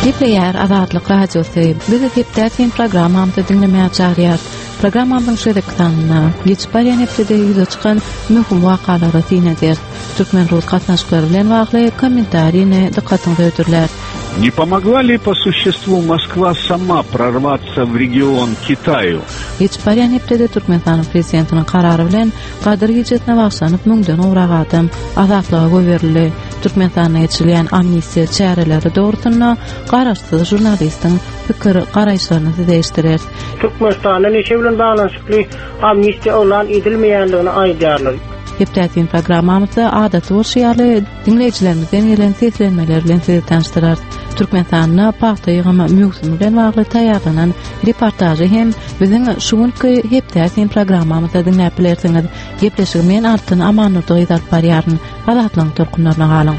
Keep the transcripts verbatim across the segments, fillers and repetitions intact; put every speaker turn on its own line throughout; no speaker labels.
Gepleyer Azatlyk Radiosu. Bizi hepdäkin programmamyzda dinlemäge çağırýar. Programmamyň şerekdanlygyna geçip hepde ýüze çykan möhüm wakalary tinedir. Türkmen rus gatnaşyklary bilen bagly kommentariýny dikkatyňizi ödürler.
Не помогла ли по существу Москва сама прорваться в регион Китаю?
Geçip hepde Türkmenistanyň prezidentiniň karary bilen Gadir gecesine başlanyp müňden owrak adam azatlyga goýberildi. Türkmenistanda geçilen amnistiýa çäreleri dogrusynda garaşsyz jurnalistiň pikir garaýşlaryny değişdirer.
Türkmenistanda neçe bilen baglanşykly amnistiýa olan edilmeýänligini aýdýarlar.
Hepdäkin programmamyzda adaty bolşýarly dinleýijilerimizden gelen seslenmeler bilen sizi tanıştyrar. Türkmenistanyň paxta ýygymy mövsümi bilen bagly taýýarlanan reportajy hem biziň şuňky hepdäkin programmamyzda dinläp bilersiňiz. Gepleşigmen artyn amanyty ýyzyp barýaryn. Azatlyň torkunlaryna galyň.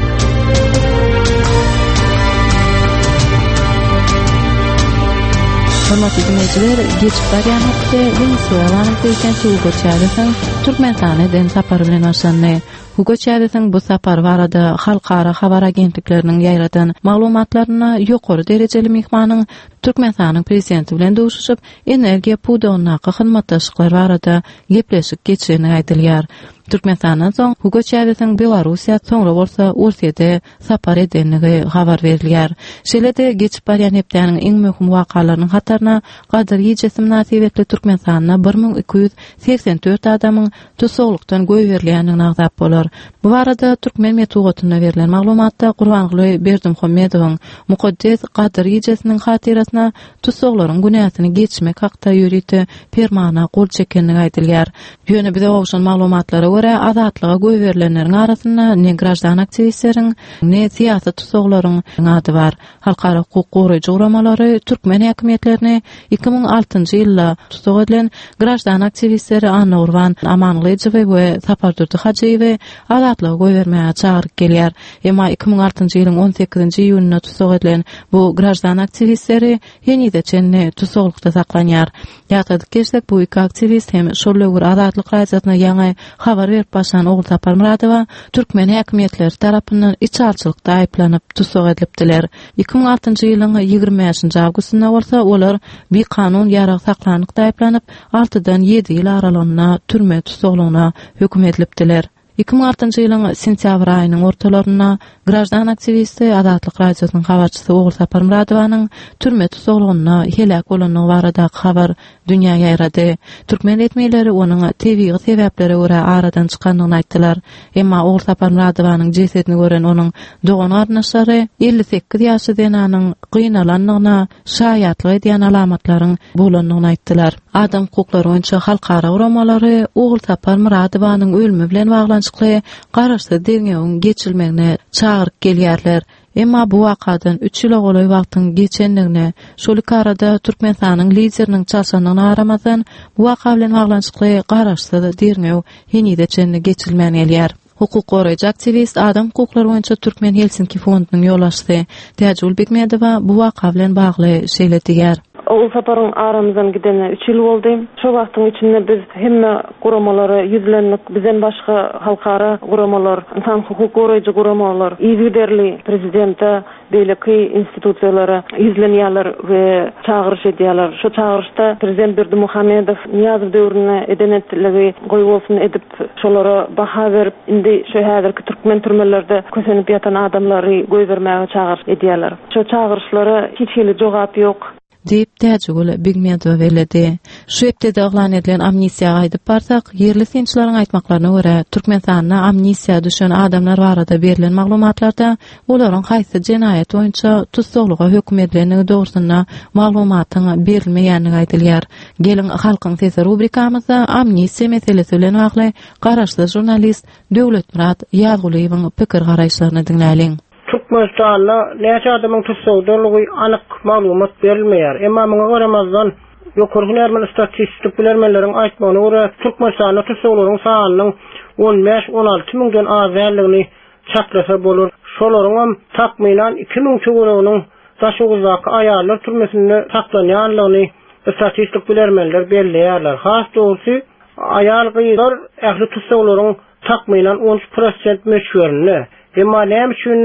Hormatly dinleyijiler, geçip barýanykda Venezuelanyň prezidenti Hugo Chávez'iň Türkmenistanyň sapary bilen başlandy. Hugo Chávez'iň bu sapar barada halkara habar agentlikleriniň ýaýradan maglumatlaryna ýokary derejeli mehmanyň Türkmenistanyň prezidenti bilen duşuşyp energiýa pudowyna hyzmatdaşlyklar barada gepleşip geçirýäni aýdylýar. Türkmenistanyň soň Hugo Chávez'iň Belarusiýa soňra bolsa Ursiýede sapar edenligi habar berilýär. Şeýle-de geçip barýan hepdäniň iň möhüm wakalarynyň hataryna Gadir gecesi münasibetli Türkmenistanyna bir ming iki ýüz seksen dört adamyň tutuklukdan goýberilýändigini agzap bolar. Bu barada Türkmen medeniýetine berilen maglumatda Gurbanguly Berdimuhammedowyň mukaddes Gadir gecesiniň hatirasyna tutuklaryň günäsini geçmek hakda ýürüýti permana gol çekenligi aýdylýar. Ýöne bize ogşan maglumatlara göre azatlyga goýberilenleriň arasynda ne grajdan aktivistleriň, ne siýasat tutuklaryň ady bar. Halkara hukuk goraýjy guramalary Türkmen häkimetlerini iki ming altynjy ýylda tutuk edilen grajdan aktivistleri Anna Urvan, Amanlyjew we Sapardur Hajiýew azatlyga goýbermäge çağıryp gelýär. Emma iki ming altynjy ýylyň on sekizinji iýunyna tutuk edilen bu grajdan aktivistleri ýene-de çenne tutuklukda saklanýar. Ýa-da geçsek bu iki aktivist hem şollöwür azatlyk raýatyna ýa habar berip başlan Oğul Sapar Muradowa Türkmen häkimetleri tarapyndan içarçylykda aýplanyp tutuk edilipdiler. iki ming altynjy ýylyň ýygrimi beşinji awgustynda bolsa olar bir kanun ýarag saklanykda aýplanyp altydan ýedi ýyl aralanyna türme tutuklyguna hökm edilipdiler. iki ming altynjy ýylyň sentýabr aýynyň ortalaryna grajdan aktivisti Azatlyk radiosynyň habarçysy Oğul Sapar Muradowanyň türme tutuklygyna helak bolanyny barada habar dünýä ýaýrady. Türkmen etmeýleri onuň tebii sebäplere görä aradan çykandygyny aýtdylar. Emma Oğul Sapar Muradowanyň jesedini gören onuň dogan arnaşary elli sekiz ýaşy denanyň gynalanyna şaýatlyk edýän alamatlaryň bolanyny aýtdylar. Adam hukuklary boýunça halkara uramalary Oğul Sapar Muradowanyň ölümi bilen baglanşykly garaşsyz derňegiň geçilmegine çağıryp gelýärler. Emma bu wakadan üç ýyl goly wagtyň geçendigine, şol arada Türkmenistanyň lideriniň çalşanyny aramazdan bu waka bilen baglanşykly garaşsyz derňegi ýene-de çenne geçilmegine gelýär. Hukuk goraýjy aktivist Adam hukuklary boýunça Türkmen Helsinki fondunyň ýoldaşçysy Täjul Bekmedowa bu waka bilen bagly şeýle diýär.
Oğul Sapar'ın aramızdan gidene üç yıl oldu. Şu vaktin içinde biz hemme kuramaları yüzlenlik, bizden başka halkara kuramalar, insan hukuk koruyucu kuramalar, iyi liderli prezidente, beyleki institusiyalara yüzleniyorlar ve çağırış ediyorlar. Şu çağırışta Prezident Berdimuhammedow Niyazov dövrüne edenetliği koyulsun edip şolara baha verip indi şu häzirki Türkmen türmelerde kösenip yatan adamları koy vermeye çağırış ediyorlar. Şu çağırışlara hiç hili cevap yok.
Deyip Täjul Bekmedow beledi. Şu hepde aglan edilen amnistiýa aýdyp barsak, yerli sençilaryň aýtmaklaryna görä, Türkmenistanda amnistiýa düşen adamlar barada berilen maglumatlarda olaryň haýsy jenaýat boýunça tutukluga hökm edilenligi dogrusyna maglumatyň berilmeýänligi aýdylýar. Gelin halkyň sesi rubrikamyzda amnistiýa meselesi bilen bagly garaşsyz jurnalist Döwletmurat Ýazguliýewiň pikir garaýşlaryny dinläliň.
Türkmenistan'da neçe adamın tutsogdurluğu anık maglumat verilmeýär. Emma muňa garamazdan ýokary Ermeni statistik bilermelerin aýtmagyna görä Türkmenistanda tutsoklaryň sanynyň on beş on alty mingden az berligini çatlasa bolar. Şolaryň takmilan iki ming çoguranyň taşygyzdaky aýallar türmesinde saklanýanlygyny statistik bilermeler belleýärler. Has dogusy aýal gyýlar ähli tutsoklaryň takmilan on üç prosent meşhurini. Emma näme üçindir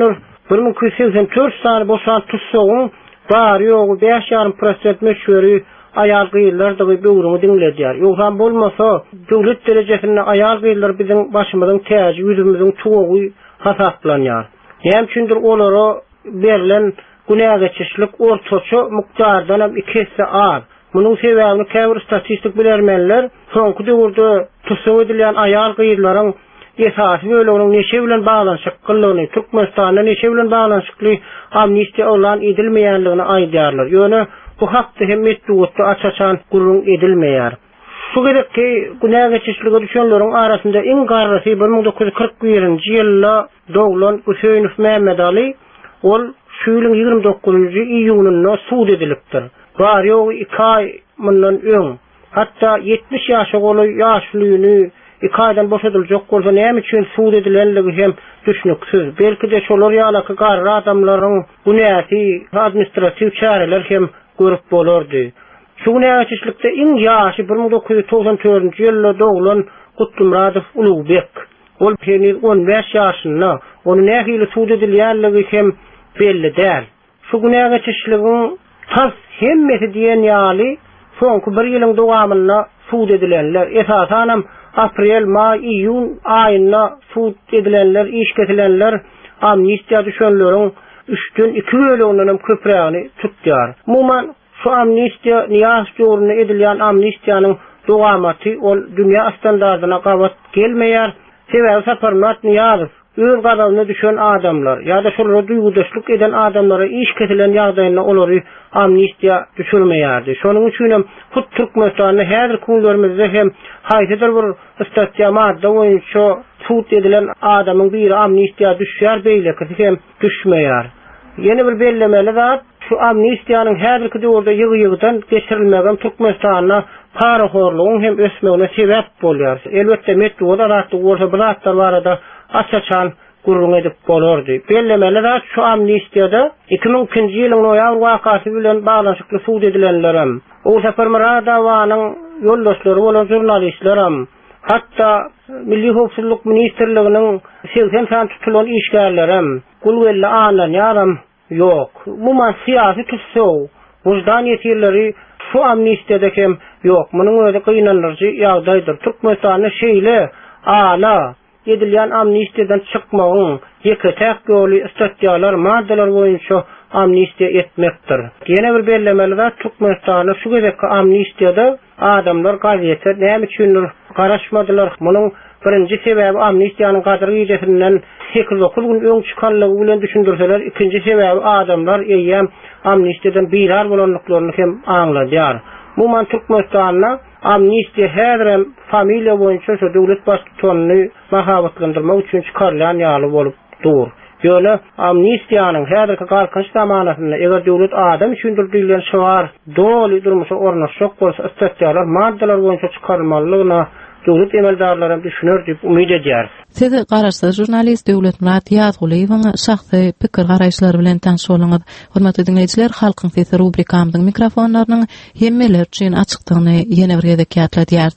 bir ming dokuz yüz seksen dört sany boşan tutsagyň bary ýogy beş ýarym prosent meşguri ayal gyýylar da böwrüňi diňledýär. Ýogsa bolmasa döwlet derejesinde ayal gyýylar biziň başymyzyň täji, ýüzümizin çoğugy hasaplanýar. Hem üçindir olara berilen günäge geçişlik ortaça mukdardan iki hisse az. Munyň sebäbini käbir statistik bilermenler soňky döwürde tutsak edilen ayal gyýylaryň esasy bölüginiň neşe bilen baglanyşyk kyllygyny, Türkmenistanda neşe bilen baglanyşykly amnistiýa olan edilmeýänligini aýdýarlar. Ýöne bu hakda hem metduatda açaçan gurrun edilmeýär. Şu gerekki günäge geçişlige düşenleriň arasynda iň garrasy bir ming dokuz yüz kırk birinji ýylda doglan Hüseýnow Mämmed Ali, ol şu ýylyň ýygrimi dokuzunjy iýunynda suud edilipdir. Bar ýogy iki ay mundan öň, hatda yetmiş ýaşa goly ýaşlygyny iki aydan boşadyljak bolsa näme üçin suud edilenligi hem düşnüksiz. Belki de şolar ýalaky garry adamlaryň bu näsi administrasiw çäreler hem görüp bolardy. Şu näçişlikde iň ýaşy bir ming dokuz yüz togsan dördünji ýylda doglan Guttumradow Ulubek. Ol henüz on beş ýaşynda, onu nähili suud edilýänligi hem belli däl. Şu näçişligiň tas hemmeti diýen ýaly soňky bir ýylyň dowamynda suud edilenler, esasanam aprel, may, iýun aýynda suud edilenler, iş ketilenler amnistiýa düşenleriň üçten iki bölüginden köprägini tutýar. Muman şu amnistiýa niýas ýoluna edilýän amnistiýanyň dowamaty ol dünýä standardyna gawat gelmeýär. Sebäbi Saparmat Niýazow öz gadawyna düşen adamlar ýa-da şolara duýgudaşlyk eden adamlara iş ketilen ýagdaýynda olary amnistiýa düşürmeýärdi. Şonuň üçin hem Hut Türkmenistanyň häzir kunlaryňyzda hem haýsydyr bir statiýa madda boýunça suud edilen adamyň biri amnistiýa düşýär beýleki hem düşmeýär. Yeni bir bellemeli zat şu amnistiýanyň häzirki döwürde ýygy-ýygydan geçirilmegen Türkmenistanyna paraxorlugyň hem ösmegine sebäp bolýar. Elbetde metduda ratdy bolsa bu zatlar barada açaçan gurrun edip bolardy. Bellemeli zat şu amnistiýada iki ming ikinji ýylyň noýabr wakasy bilen baglanyşykly suud edilenlerim, o Saparmat dawanyň ýoldaşlary bolan jurnalistlerim, hatta Milli Howpsuzlyk Ministrliginiň seksen san tutulan işgärlerim, gulwelli anlanýaram ýok. Muman syýasy tutsaw, wujdan ýetirleri şu amnistiýada hem ýok. Munyň özi gynanyrjy ýagdaýdyr. Türkmenistanyň şeýle ala edilýän amnistiýadan çykmagyň ýeketäk ýoly statiýalar, maddalar boýunça amnistiýa etmekdir. Ýene bir bellemeli zat Türkmenistanyň şu gezekki amnistiýada adamlar gazetde näme üçin garaşmadylar. Munyň birinji sebäbi amnistiýanyň gadyry ýetirinden sekiz dokuz gün öň çykanlygy bilen düşündirseler, ikinji sebäbi adamlar eýýäm amnistiýadan birar bolanlyklaryny hem aňladýar. Muman Türkmenistanyna amnistiýa häzirem familiýa boýunça şu döwlet başçylygyny mahabatlandyrmak üçin çykarlan ýaly bolup dur. Ýöne amnistiýanyň häzirki galkynç zamanatynda eger döwlet adam üçin diýilen şowar doly durmuşa ornaşjak bolsa statiýalar, maddalar boýunça çykarylmalygyna döwlet emeldarlary düşünür diýip umyd edýär.
Siz garaşsa jurnalist Döwletmurat Ýazgulyň şahsy pikir garaşlary bilen tanış boluňuz. Hormatly dinleýijiler, halkyň sesi rubrikamyzyň mikrofonlarynyň hemmeler üçin açykdygyny ýene bir gezek ýatladýar.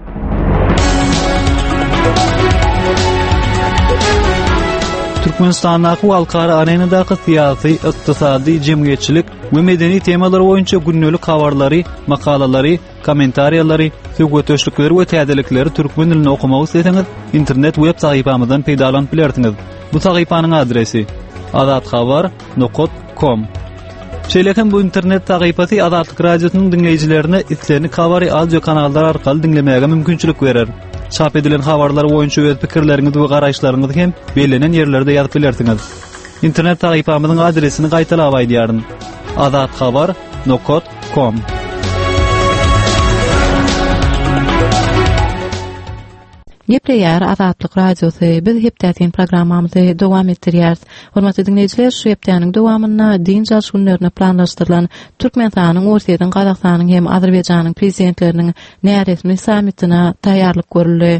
Türkmenistanyň halkara arenadaky syýasy, ykdysady, jemgyýetçilik we medeni temalar boýunça günnelik habarlary, makalalary, kommentariýalary, söwgetöşlikleri we täzelikleri türkmen dilinde okumagy isteseňiz, internet web sahypamyzdan peýdalanyp bilersiňiz. Bu sahypanyň adresi azatxabar nokta com. Şeýlekem bu internet sahypasy Azatlyk radiosynyň dinleýijilerine islerini kabary audio kanallar arkaly dinlemäge mümkinçilik berer. Çap edilen habarlar boýunça öz pikirleriňiz we garaşlaryňyzy hem belenen ýerlerde ýazyp bilersiňiz. İnternet sahypamyzyň adresini gaýtalap aýdýaryn. azatxabar nokta com.
Gepleýär Azatlyk radiosy, biz hepdätin programmamyzy dowam etdirýäris. Hormatly dinleýijiler, şu hepdäniň dowamyna din jalş günlerine planlaşdyrylan Türkmenistanyň, Orsiýanyň, Gazakstanyň hem Azerbaýjanyň prezidentleriniň näresmi sammitine taýýarlyk görüldi.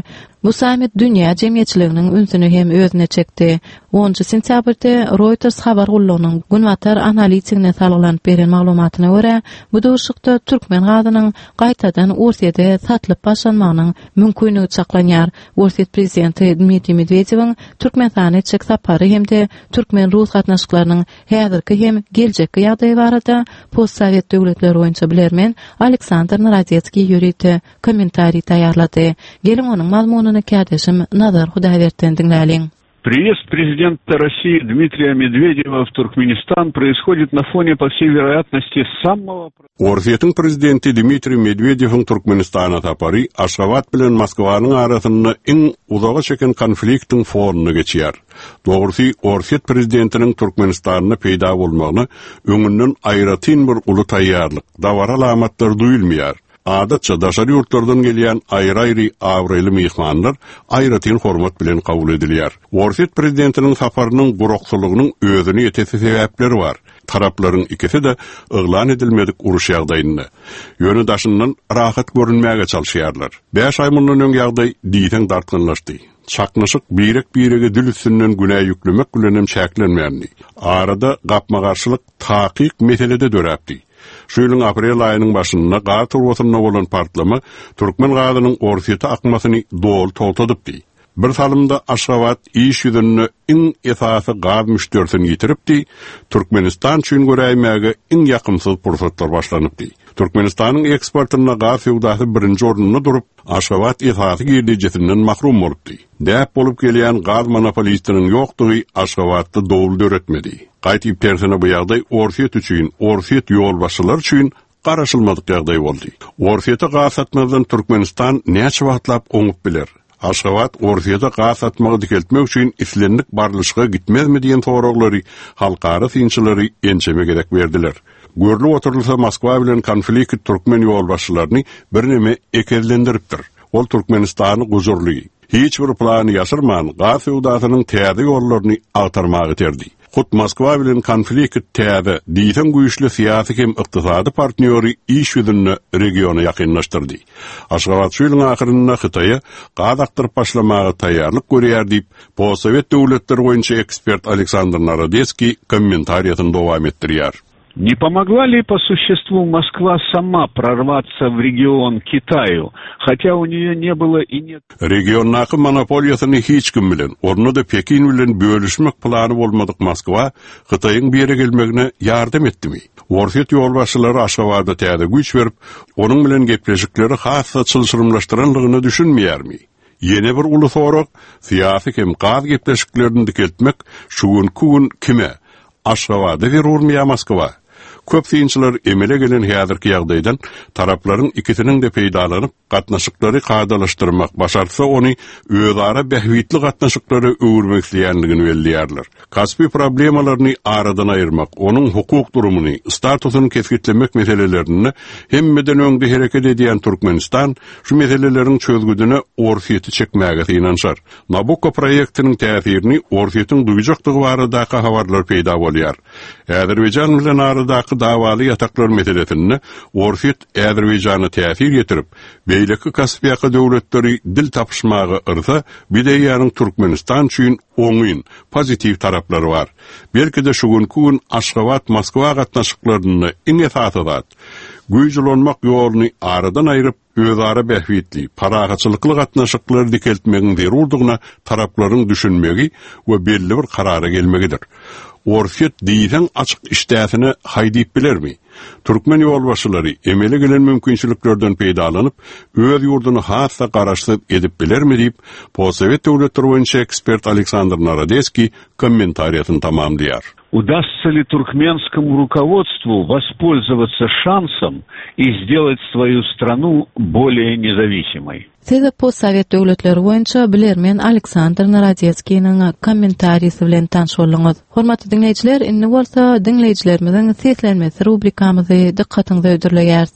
Bu samet dünýä jemgyýetçiliginiň ünsüni hem özüne çekdi. onunçy sentýabrda Reuters habar gullagynyň Günwatar analitikine salgylanyp beren maglumatyna görä, bu duşukda türkmen gadynyň gaýtadan Ursiýede satlyp başlanmagynyň mümkinligi çaklanýar. Ursiýet prezidenti Dmitri Medvedew'iň Türkmenistana çek sapary hemde türkmen rus gatnaşyklarynyň häzirki hem geljekki ýagdaýy barada postsovet döwletleri boýunça bilermen Aleksandr Narodetski ýörüti kommentari taýýarlady. Gelin onuň mazmunyny kädeşim Nazar Hudaýberden dinläliň.
Приезд президента России Дмитрия Медведева в Туркменистан происходит на фоне, по всей вероятности, самого...
Orsiýetiň prezidenti Dmitri Medvedewiň Türkmenistana tapary Aşgabat bilen Moskwanyň arasynda iň uzaga çeken konfliktiň fonuny geçýär. Dogrusy, Orsiýet prezidentiniň Türkmenistanyna peýda bolmagyny öňünden aýratyn bir uly taýýarlyk, dawar alamatlar duýulmaýar. Adatça daşary ýurtlardan gelýän aýry-aýry awraly mehmanlar aýratyn hormat bilen kabul edilýär. Orsiýet prezidentiniň saparynyň gurukçylygynyň özüne ýetesi sebäpleri bar. Taraplaryň ikisi de yglan edilmedik uruş ýagdaýynda ýöne daşyndan rahat görünmäge çalşýarlar. beş ay mundan öň ýagdaý diýen dartgynlaşdy. Çaknaşyk birek-birege dil üstünden günä ýüklemek bilen çäklenmärdi. Arada gapma-garşylyk takyk meselede döräpdi. Şu ýylyň aprel aýynyň başynda Gat urwatyna bolan partlama türkmen gadynyň Orsiýete akmasyny dol toltadypdy. Bir salymda Aşgabat iş ýüzünde iň esasy gaz müşterisini ýitiripdi. Türkmenistan üçin göräýmäge iň ýakymsyz pursatlar başlanypdy. Türkmenistanyň eksportyna gaz ýugdasy birinji ornunda durup, Aşgabat esasy girdijesinden mahrum bolupdy. Däp bolup gelýän gaz monopolistiniň ýokdugy Aşgabatda dowul döretmedi. Gaýtyp tersine bu ýagdaý Orsiýet üçin, Orsiýet ýolbaşçylar üçin garaşylmadyk ýagdaý boldy. Orsiýete gaz satmadan Türkmenistan näçe wagtlap oňup biler? Aşgabat Orsiýete gaz satmagy dikeltmek üçin islenlik barlyşyga gitmezmi diýen soraglary halkara synçylary ençeme gerek berdiler. Görülip oturulsa Moskwa bilen konflikt türkmen ýolbaşçylaryny birneme ekezlendiripdir. Ol Türkmenistany guzurly, hiç bir plany ýasyrman gaz ýugdasynyň täze ýollaryny agtarmagy terdi. Hut Moskwa bilen konflikt täze diýen güýçli syýasy hem ykdysady partnýory iş ýüzünde regiona ýakynlaşdyrdy. Aşgabat şuýlyň ahyrynda Hytaýa gaz aktyryp başlamagy taýýarlyk görýär diýip, postsovet döwletleri boýunça ekspert Aleksandr Narodetski kommentariýasyny dowam etdirýär.
Не помогла ли по существу Москва сама прорваться в регион Китаю, хотя у нее не было и нет...
Regionnaky monopoliýasyny hiç kim bilen, onu da Pekin bilen bölüşmek plany bolmadyk Moskwa, Hytaýyň beri gelmegine ýardam etdimi? Orsiýet ýolbaşçylary Aşgabatda täze güýç berip, onuň bilen gepleşikleri hassa çylşyrymlaşdyranlygyny düşünmeýärmi? Yeni bir uly sorak, syýasy hem gaz gepleşiklerini dikeltmek şugun kugun kime? Aşgabatda berurmya Moskwa? Köp synçylar emele gelen häzirki ýagdaýdan taraplaryň ikisiniň de peýdalanyp gatnaşyklary gadalaşdyrmak başarsa ony özara behwitli gatnaşyklary öwürmek isleýänligini belliýärler. Kasbi problemalaryny aradan aýyrmak, onuň hukuk durumuny, statusyny keskitlemek meselelerini hemmeden öňde hereket edýän Türkmenistan şu meseleleriň çözgüdüne Orsiýeti çekmäge synanşar. Nabucco proyektiniň täsirini Orsiýetiň duýjakdygy barada habarlar peýda bolýar. Azerbaýjan bilen aradaky dawaly ýataklar meselesinde Orsiýet Azerbaýjana täsir ýetirip, beýleki Kaspiýa döwletleri dil tapşmagy yrsa, bideýanyň Türkmenistan üçin oňyn, pozitiv taraplary bar. Belki de şu gün Aşgabat Moskwa gatnaşyklaryny iň esasy zat. Güýjülenmek ýoluny aradan aýryp, özara behwitli, paragaçylykly gatnaşyklary dikeltmegiň zerurdygyna taraplaryň düşünmegi we belli bir karara gelmegidir. Orsiýet diýen açyk işdäsini haýdyp bilermi? Türkmen ýolbaşçylary emele gelen mümkinçiliklerden peýdalanyp, öz ýurduny hassa garaşdyryp edip bilermi diýip, postsovet döwletleri boýunça ekspert Aleksandr Narodetski kommentariýasyny tamamlaýar.
Удастся ли туркменскому руководству воспользоваться шансом и сделать свою страну более независимой?
Size postsovet döwletleri boýunça bilermen Aleksandr Narodetskiň kommentariýasy bilen tanış bolýaňyz. Hormatly dinleýijiler, indi bolsa dinleýijilerimiziň seslenmesi rubrikamyzy dikkatiňize ödürleýär.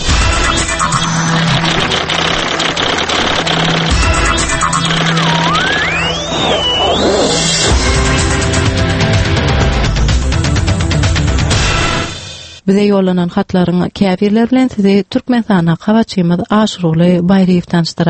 Bize yollanan hatlaryň käbirler bilen sizi Türkmenistana hawaçymyz Aşuruly Baýraýew tanıştyrar.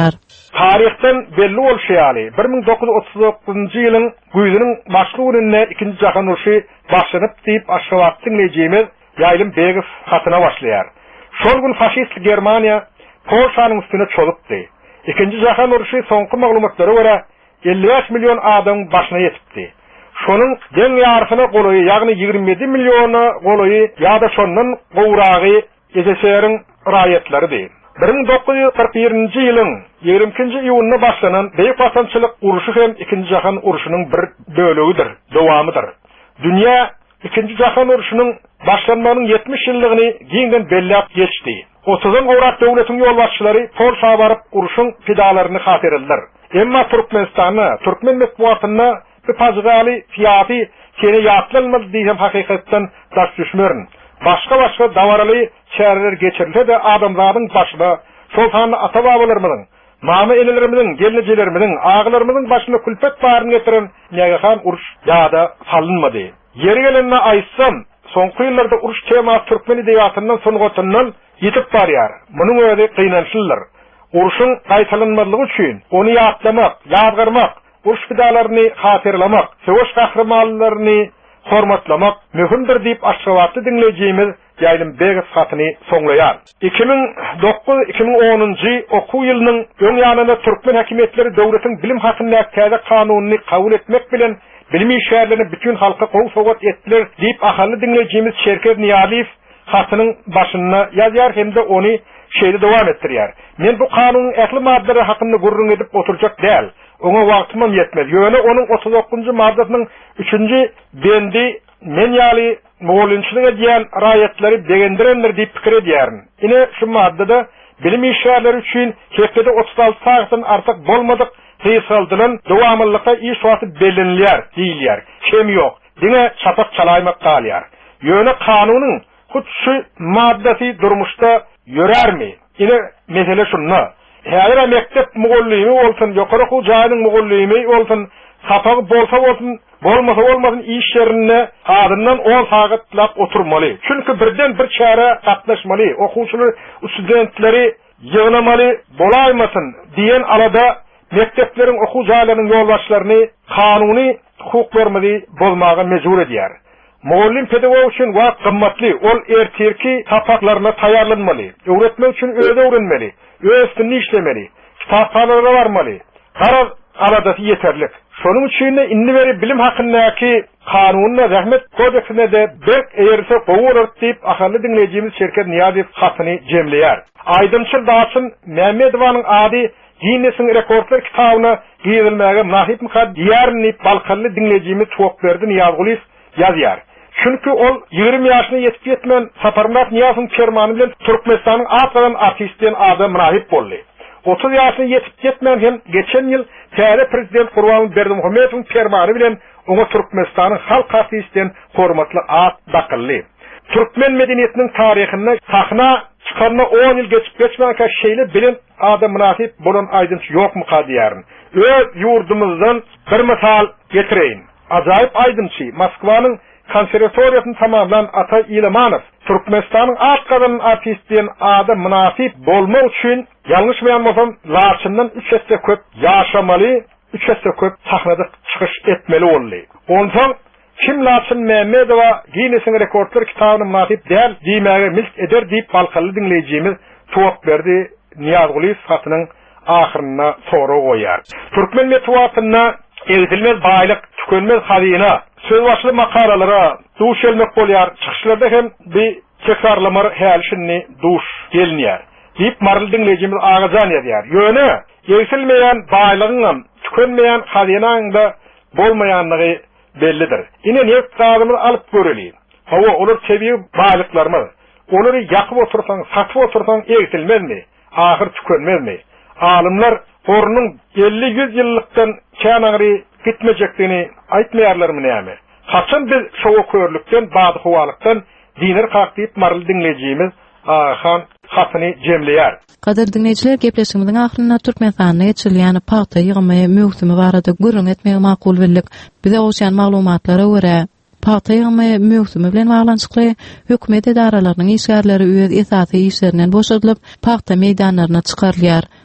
Tarihten belli bolşaýaly bir ming dokuz yüz otuz dokuzunjy ýylyň güýdüniň başlygynda ikinji jahan uruşy başlanyp diýip Aşgabatdyň lejimiz Ýaýlym Begiw hatyna başlaýar. Şol gün faşist Germaniýa Polşanyň üstüne çolupdy. İkinji jahan uruşy soňky maglumatlary görä elli beş million adam başyna ýetipdi. Şonuň deň ýarsyna golaýy, ýagny ýigirme ýedi milliony golaýy ýa-da şondan gowragy S S S R-iň raýatlary. bir ming dokuz yüz kırk birinji ýylyň ýigirme ikinji iýunyna başlanan beýik basançylyk uruşy hem ikinji jahan uruşynyň bir bölegidir, dowamydyr. Dünýä ikinji jahan uruşynyň başlanmagynyň yetmiş ýyllygyny giňden belläp geçdi. otuzdan gowrak döwletiň ýolbaşçylary Polşa baryp uruşyň pidalaryny hatyrylar. Emma Türkmenistany, Türkmen medeniýetyne bir pazgaly fiýaty kene ýatlanmady diýen hakykatdan daş düşmerin. Başka başka davaraly şäherler geçirilse de adamlaryň başyna şolhany ata-babalarymyň, mama elelerimizin, gelinjelerimizin, ağalarymyzyň başyna külpet baryny getiren nägehan uruş ýa-da salynmady. Ýeri gelenine aýtsam, soňky ýyllarda uruş temasy türkmen edebiyatyndan soňgatyndan ýetip barýar. Munyň öňünde kynançylar. Uruşyň gaýtalanmalygy üçin onu ýatlamak, ýadgarmak, uruş pidalaryny hatyrlamak, söwüş gahrymanlaryny hormatlamak möhümdir diýip Aşgabatdy dinlejimiz Ýaýlym Begiw hatyny soňlaýar. iki ming dokuz iki ming onunjy okuw ýylynyň öň ýanyna türkmen häkimetleri döwletiň bilim hakyna täze kanunyny kabul etmek bilen bilim şäherlerini bütün halka gowy sowgat etdiler diýip ahally dinlejimiz Şerket Niýaliýew hatynyň başyna ýazýar hemde ony şeýle dowam etdirýär. Men bu kanunyň ähli maddeleri hakynda gurrun edip oturjak däl. Ona wagtymam ýetmez. Ýöne onuň otuz dokuzunjy maddesynyň üçünji bendi men ýaly moğolunçylyga diýen raýatlary begendirenler diýip pikir edýärin. Ine şu maddede bilim işgärleri üçin hepde otuz alty saatdan artyk bolmadyk hysaldylan dowamlykda iş wagty bellenilýär diýilýär. Kem ýok. Dine çapak çalaýmak galýar. Ýöne kanunyň hut şu maddesi durmuşda ýörärmi? Ine mesele şunna. Häzir mektep mugallymy bolsun, ýokary okuw jaýynyň mugallymy bolsun, sapagy bolsa bolsun, bolmasa bolmasyn iş ýerine adından on sagatlap oturmaly. Çünki birden bir çara gatnaşmaly, okuwçylar, studentleri ýygnamaly bolaýmasyn diýen alada mektepleriň okuw jaýlarynyň ýolbaşçylaryny kanuny hukuk bermeli bolmagy mejbur edýär. Muallim pedagog üçin wagt gymmatly, ol ertirki tapaklaryna taýarlanmaly. Öwretmek üçin öýde öwrenmeli. Öýsünni işlemeli, kitapxanalara barmaly. Garaz aladasy ýeterlik. Şonuň üçin inni beri bilim hakyndaky kanunyna, rahmet kodeksine de berk eýerse gowurar diýip ahally dinlejimiz Şerket Niýaliýew hatyny jemleýär. Aýdymçyl daşyn Mämmedowanyň ady Guinness'in rekordlar kitabyna giýilmäge nahip mykad diýärni balkanly dinlejimiz çok berdi Niýazguliýew ýazýar. Çünki ol ýigirme ýaşyna ýetip ýetmän Saparmat Niýazyň fermany bilen Türkmenistanyň atlanan artistden adam nahip boldy. otuz ýaşyna ýetip ýetmän hem geçen ýyl täze prezident Gurban Berdimuhammedowyň fermany bilen oňa Türkmenistanyň halk artistden hormatly at dakylly. Türkmen medeniýetiniň taryhyna sahna çykarna on ýyl geçip geçmänkä şeýle bilen adam nahip bolan aýdymçy ýokmy kadýaryn. Öz ýurdumyzdan bir misal getireýin. Ajaýyp aýdymçy Moskwanyň konservatoriýasyny tamamlan Ata İlemanow Türkmenistanyň atgadan artistden ada münasip bolmak üçin ýalňyş beýanmasam Laçyndan üç hesse köp ýaşamaly, üç hesse köp sahnada çykyş etmeli boldy. Ondan kim Laçyn Mämmedowa Guinness'in rekordlar kitabyny münasip däl diýmäge milk eder diýip balkaly dinlejimiz towak berdi Niýazguliýew hatynyň ahyryna sora goýar. Türkmen medeniýetyne eýdilmez baýlyk, tükenmez hazyna, söz başly makalalara duş gelmek bolýar. Çykyşlarda hem bir tekrarlamar häl-şinni duş gelnýär. Diýip marly dinlejimiz agajan ýazýar. Ýöne ýetilmeýän baýlygyň, tükenmeýän hazynaň da bolmaýanlygy bellidir. Ine neftadymy alyp göreli. Hawa olar sebiýi baýlyklarmy, olary ýakyp otursaň, satyp otursaň ýetilmezmi? Ahyr tükenmezmi? Alymlar hornyň elli yüz ýyllykdan känagry gitmejekdigini aýtmaýarlarmy näme? Haçan biz şowa körlükden, bady howalykdan diner kakdyp marly dinlejimiz Ahan hatyny jemleýär.
Gader dinleyijiler, gepleşigimiziň ahyryna Türkmenistanyna geçirilýän paýta ýygymy möhsümi barada gurrun etmegi makul bildik. Bize oşan maglumatlara görä paýta ýygymy möhsümi bilen baglanyşykly hökümet edaralarynyň işgärleri öz esasy işlerinden boşadylyp paýta meýdanlaryna çykarylýar.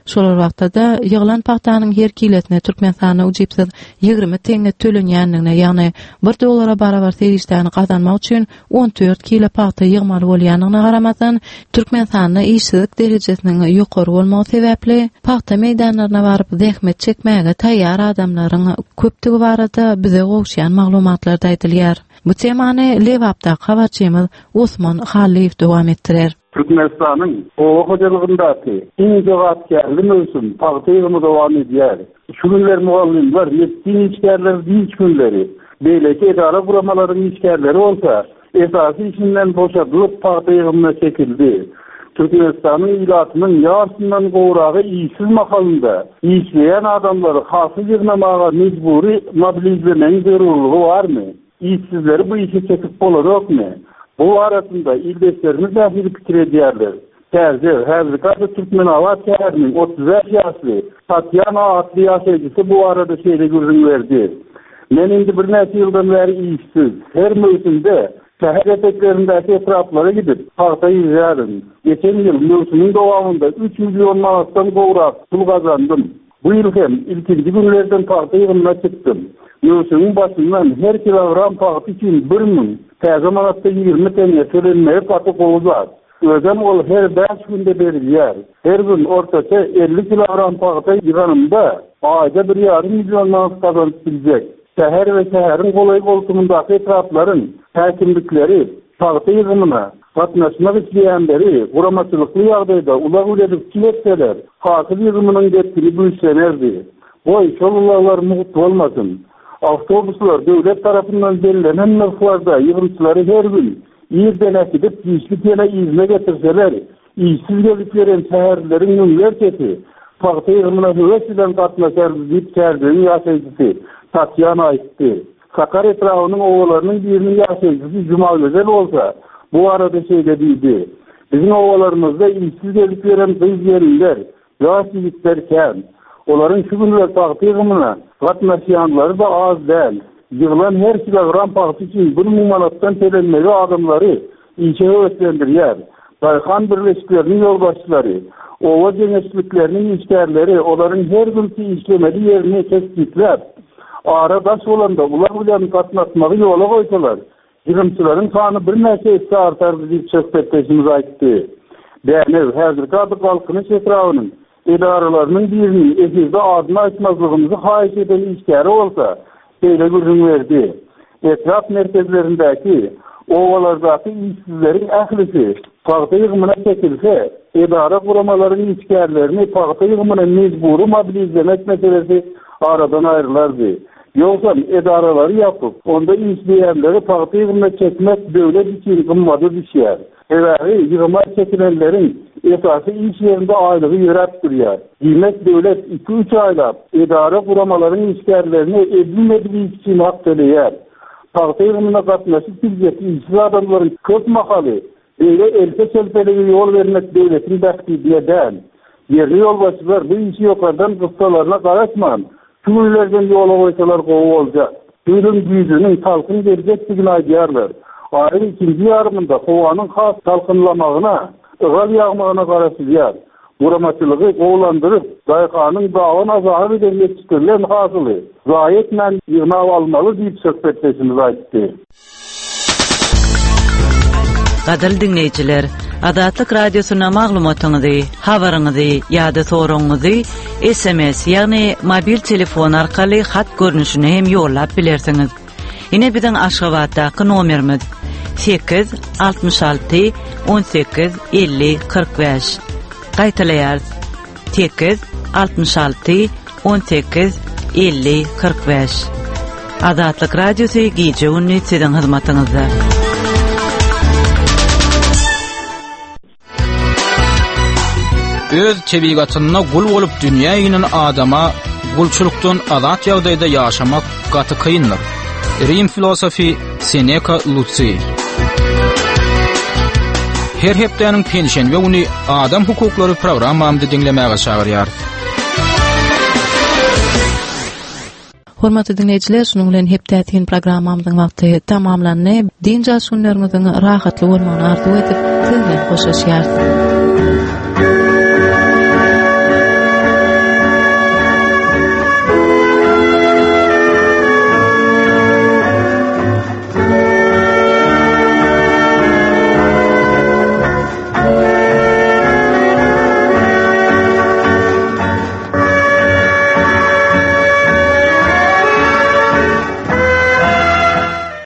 Şolar wagtda ýygylan pahtanyň her kiletine Türkmenistana ujypsyz ýygrimi teňe tölenýändigine, ýagny bir dollara barabar serişdäni kazanmak üçin on dört kilo pahta ýygmaly bolýanyna garamasyn, Türkmenistana işsizlik derejesiniň ýokary bolmagy sebäpli pahta meýdanlaryna baryp zähmet çekmäge taýýar adamlaryň köpdigi barada bize gowşaýan maglumatlar aýdylýar. Bu temany Lewapda habarçymyz Osman Haliýew dowam etdirer.
Türkmenistan'ın o hocalygyndaki iň jogapkärli möhsüm pagtygymy dowam edýär. Şu günler mugallimler ýetdi işgärler diýiş günleri, beýleki edara guramalaryň işgärleri bolsa, esasy işinden boşadylyp pagtygymy çekildi. Türkmenistan'ın ilatynyň ýarşyndan gowragy işsiz mahalynda işleýän adamlary hasy ýyrnamaga mejburi mobilizlemeň zerurlygy barmy? İşsizleri bu işe çekip bolarokmy? Bu arasında ildeşlerimiz dahil fikir edýärler. Täze häzirki Türkmen awat şäheriniň otuz beş ýaşly Tatyana adly ýaşaýjysy bu arada şeýle görüň berdi. Men indi bir näçe ýyldan beri işsiz. Her möhsümde şäher eteklerindäki etraplara gidip pahta ýyýarym. Geçen ýyl möhsümüň dowamında üç milyon manatdan gowrak pul gazandym. Bu ýyl hem ilkinji günlerden pahta ýygyna çykdym. Möhsümüň başyndan her kilogram pahta üçin bir min täze manatda ýygrimi teňe tölenmegi paty gowuzlar. Özem ol her beş günde berilýär. Her gün ortaça elli kilogram pahta ýyganymda aýda bir ýarym milyon manat kazanyp biljek. Şäher we şäheriň golay bolsumundaky etraplaryň häkimlikleri pahta ýygymyna gatnaşmak isleýänleri guramaçylykly ýagdaýda ulag uledip kiletseler, hasyl ýygymynyň getiri büýsenerdi. Boy şolullar mutlu bolmasyn. Avtobuslar döwlet tarapyndan belirlenen narxlarda ýygymçylary her gün ýerden äkidip işlik ýene ýygyna getirseler, işsiz geliplerin şäherleriň ýönlerçesi pahta ýygymyna höwes bilen gatnaşar diýip kärdiň ýaşaýjysy Tatyana aýtdy. Sakar etrawynyň owalarynyň biriniň ýaşaýjysy Juma Gözel bolsa, bu arada şeýle diýdi. Biziň owalarymyzda işsiz geliplerin gyz ýerler, ýaş ýigitler kän. Olaryň şu günler pahta ýygymyna gatnaşýanlary da az däl. Ýygylan her kilogram pahta üçin bir min manatdan tölenmegi adamlary işe höweslendirýär. Daýhan birleşikleriniň ýolbaşçylary, owa jeňeçlikleriniň işgärleri olaryň her günkü işlemeli ýerini tespitlep, ara daş bolanda ular bilen gatnaşmagy ýola goýsalar, ýygymçylaryň sany bir näçe etse artar diýip söhbetdeşimiz aýtdy. Däne häzirki halkynyň etrawynyň edaralarynyň birini efirde adyny aýtmazlygymyzy haýyş eden işgäri bolsa, şeýle görüň berdi. Etraf merkezlerindäki owalardaky işsizleriň ählisi pahta ýygymyna çekilse, edara guramalarynyň işgärlerini pahta ýygymyna mejburi mobilizlemek meselesi aradan aýrylardy. Ýogsa edaralary ýapyp, onda işleýänleri pahta ýygymyna çekmek döwlet üçin gymmaty düşýär. Eräri ýygyma çekilenleriň esasy iş ýerinde aýlygy ýörep durýar. Diýmek döwlet iki üç aýlap edara guramalarynyň işgärlerini edilmediği için hak töleýär. Pahta ýygymyna gatnaşyp bilýär işsiz adamlaryň köp mahaly eýle elke selpeligi ýol bermek döwletiň bäxtidýeden. Yerli ýolbaşçylar bu işi ýokardan gıstalaryna garaşman, tüýlerden ýola goýsalar gowy boljak. Tüýlüň güýjüniň talkyn berjekdigini aýdýarlar. Aýyň ikinji ýarymynda howanyň has talkynlamagyna, ıgal ýagmagyna garaşylýar. Guramaçylygy gowlandyryp, daýkanyň dawan azaby eden ýetişdirilen hasyly zaýet men ýygnap almaly diýip söhbetdeşimiz aýtdy.
Gadal dinleyijiler, Adatlyk radiosyna maglumatyňyzy, habaryňyzy ýa-da soragyňyzy S M S ýagny mobil telefon arkaly hat görnüşine hem ýollap bilersiňiz. Ine biziň Aşgabatdaky nomerimiz sekiz altmış alty on sekiz elli kırk beş. Gaýtalaýar sekiz altmış alty on sekiz elli kırk beş. Adatlyk radiosy gije ünni siziň hyzmatyňyzda.
Öz çebigatyna gul bolup dünýä ýynyň adama gulçulukdan azat ýagdaýda ýaşamak gaty kyndyr. Rim filosofi Seneca Lucy. Her hepdeniň pensiýen we uny adam hukuklary programmamdy dinlemäge çagyrýar.
Hormatly dinleyijiler, şunuň bilen hepdätin programmamyzyň wagty tamamlandy. Dinja şunlaryňyzyň rahatly bolmagyny arzu edip, sizden hoşlaşýar.